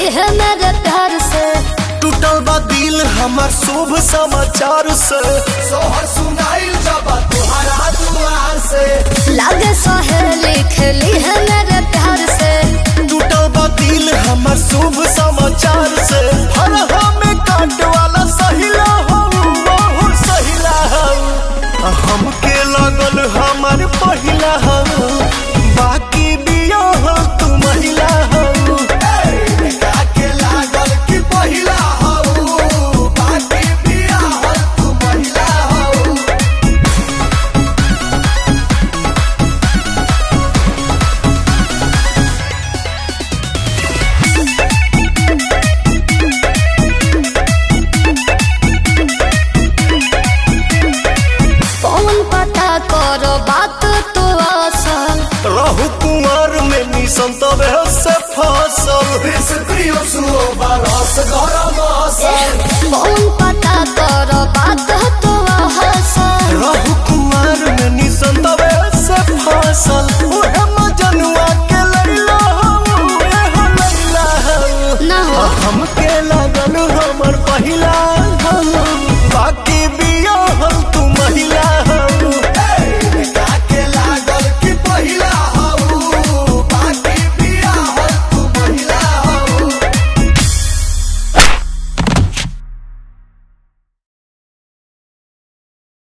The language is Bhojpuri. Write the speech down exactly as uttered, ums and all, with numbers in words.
है मेरे प्यार से। टूटल बा दिल हमार शुभ समाचार से, सोहर सुनाइल जब तुम्हारा दुआर से। लागे सहेली खेली है मेरे प्यार से। टूटल बा दिल हमार शुभ समाचार से। हर हमें काट वाला सहिला हो, बहुत सहिला हो। हमके लगल हमार पहिला हो, बाकी बिया हो तू महिला हो। के लागल कि पहिला हो, बाकी बिया हो तू महिला हो। कौन पता करो बात तो असल। रहु कुमार में निसंत से फसल, कौन पता करो बात तो असल। रहु कुमार में निसंत से फसल।